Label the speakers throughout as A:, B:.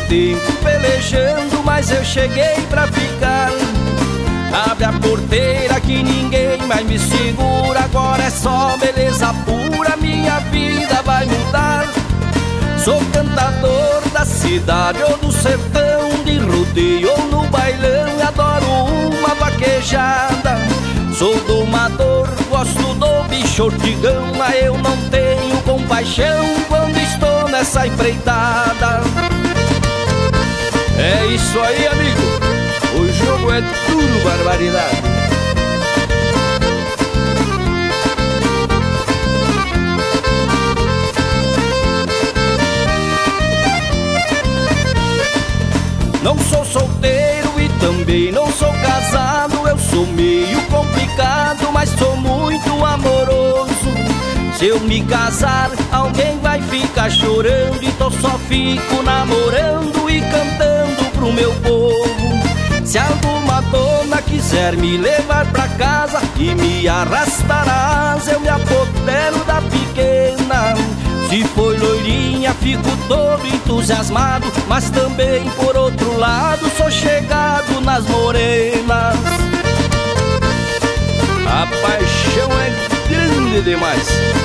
A: tempo pelejando, mas eu cheguei pra ficar. Abre a porteira que ninguém mais me segura. Agora é só beleza pura, minha vida vai mudar. Sou cantador da cidade ou do sertão, de rodeio ou no bailão, adoro uma vaquejada. Sou domador, gosto do bicho ortigão, mas eu não tenho compaixão quando estou nessa empreitada. É isso aí, amigo, o jogo é tudo barbaridade. Não sou solteiro e também não sou casado. Eu sou meio complicado, mas sou muito amoroso. Se eu me casar, alguém vai ficar chorando, então só fico namorando e cantando pro meu povo. Se alguma dona quiser me levar pra casa e me arrastar a asa, eu me apodero da pequena. Se for loirinha, fico todo entusiasmado, mas também, por outro lado, sou chegado nas morenas. A paixão é grande demais.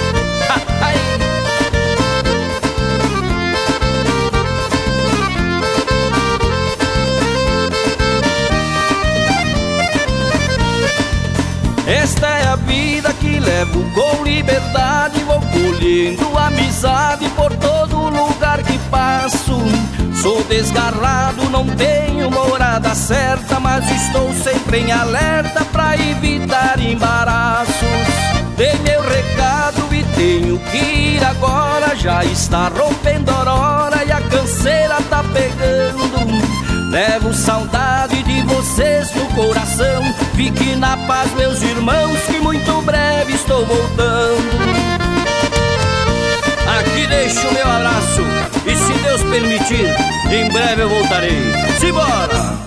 A: Esta é a vida que levo com liberdade. Vou colhendo amizade por todo lugar que passo. Sou desgarrado, não tenho morada certa, mas estou sempre em alerta pra evitar embaraços. Dei meu recado e tenho que ir agora. Já está rompendo a aurora e a canseira tá pegando. Levo saudade de vocês no coração. Fique na paz, meus irmãos, que muito breve estou voltando. Aqui deixo o meu abraço e, se Deus permitir, em breve eu voltarei. Simbora!